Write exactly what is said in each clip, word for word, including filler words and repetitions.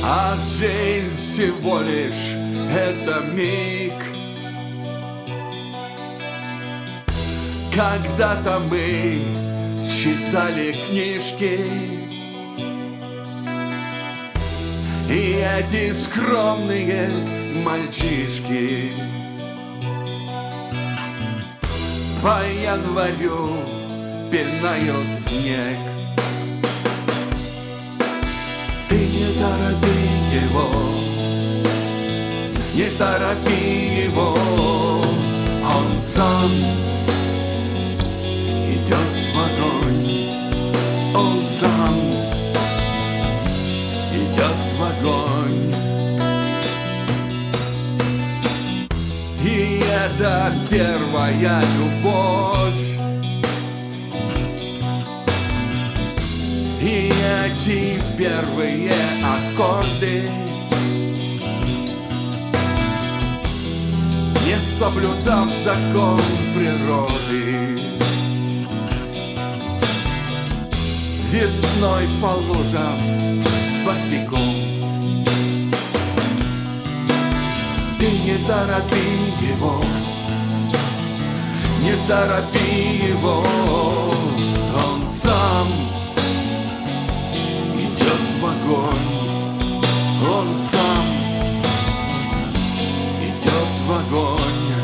А жизнь всего лишь это миг. Когда-то мы читали книжки, и эти скромные мальчишки по январю пинают снег. Ты не торопи его, не торопи его, он сам идет в огонь, он сам идет в огонь. И это первая любовь, и эти первые аккорды не соблюдав закон природы. Весной по лужам босиком. Ты не торопи его, не торопи его, он сам идет в огонь, он сам идет в огонь.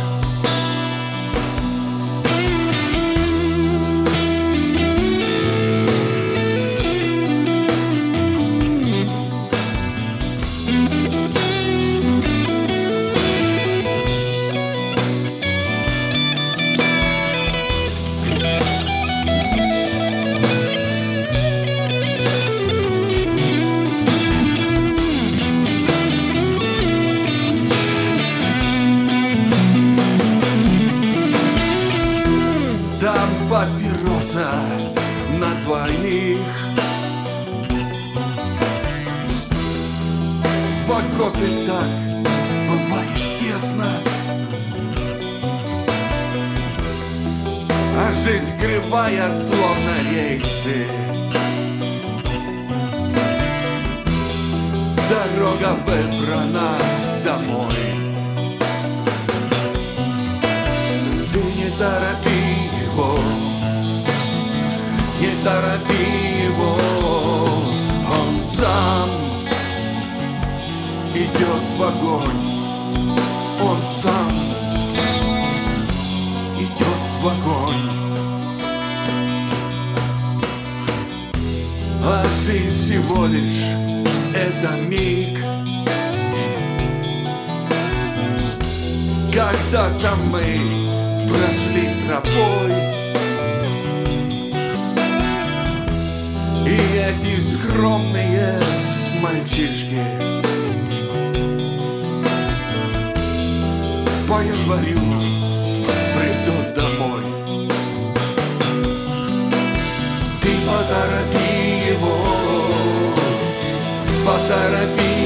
Там папироса на двоих, в окопе так бывает тесно, а жизнь кривая, словно рельсы. Дорога выбрана домой. Ты не торопи его, не торопи его, он сам идет в огонь, он сам идет в огонь. А жизнь всего лишь это миг. Когда-то мы прошли тропой, и эти скромные мальчишки по январю придут домой. Ты поторопи его, поторопи